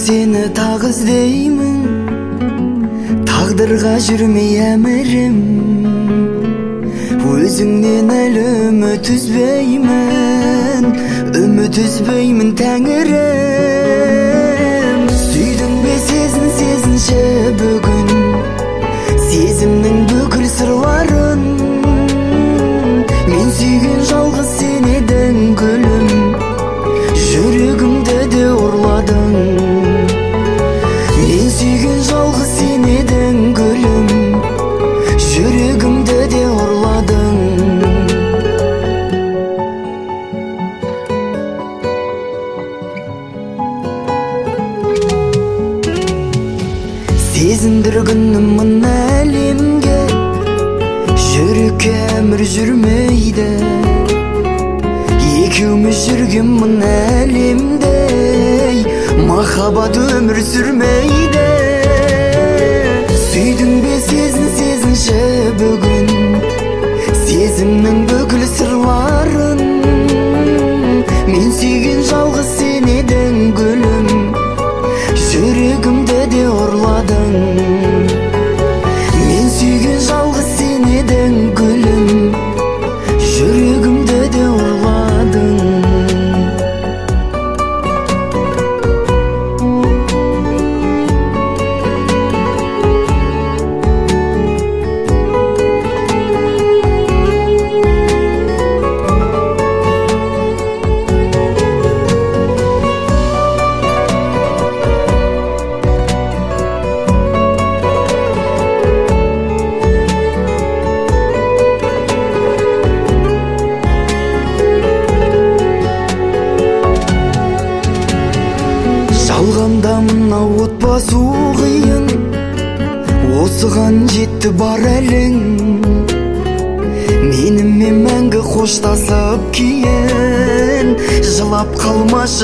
seni tag izdeymin, taqdırga жүрмей әмірім. Өзіңнен әлі үміт үзбеймін тәңірім. Сүйдің бе сезінше бүгін сезімнің бүкіл сырларын. Мен сүйген жалғыз сен едің гүлім, жүрегімді де ұрладың. Мен сүйген жалғыз сен едің гүлім, жүрегімді де ұрладың. Сезіндіргінім мына әлемге, жүрекке әмір жүрмейді. Екеуміз жүрген мына әлемде махаббат өмір сүрмейді. Сүйдің бе сезінше бүгін сезімнің бүкіл сырларын. Мен сүйген жалғыз сен едің гүлім, жүрегімді де ұрладың. Мен сүйген жалғыз сен едің гүлім, жүрегімді де ұрладың. Жалғанда мына от басу қиын, осыған жетті бар әлің. Менімен мәңгі қоштасып кейін жылап қалмашы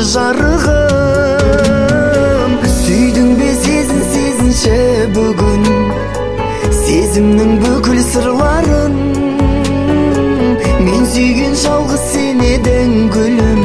жарығым. Сүйдің бе сезінше бүгін сезімнің бүкіл сырларын. Мен сүйген жалғыз сен едің гүлім,